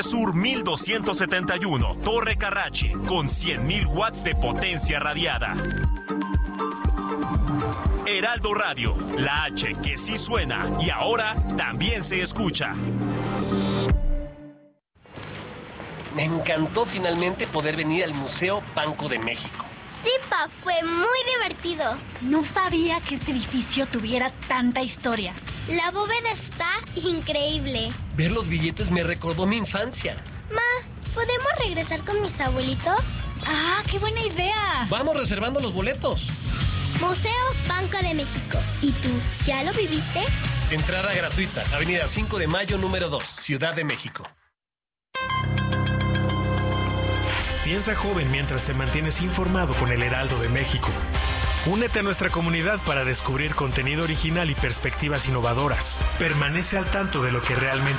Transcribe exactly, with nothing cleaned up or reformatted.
Sur mil doscientos setenta y uno, Torre Carrachi, con cien mil watts de potencia radiada. Heraldo Radio, la H que sí suena y ahora también se escucha. Me encantó finalmente poder venir al Museo Banco de México. Sí, pa, fue muy divertido. No sabía que este edificio tuviera tanta historia. La bóveda está increíble. Ver los billetes me recordó mi infancia. Ma, ¿podemos regresar con mis abuelitos? ¡Ah, qué buena idea! Vamos reservando los boletos. Museo Banco de México. ¿Y tú, ya lo viviste? Entrada gratuita, Avenida cinco de Mayo, número dos, Ciudad de México. Piensa joven mientras te mantienes informado con el Heraldo de México. Únete a nuestra comunidad para descubrir contenido original y perspectivas innovadoras. Permanece al tanto de lo que realmente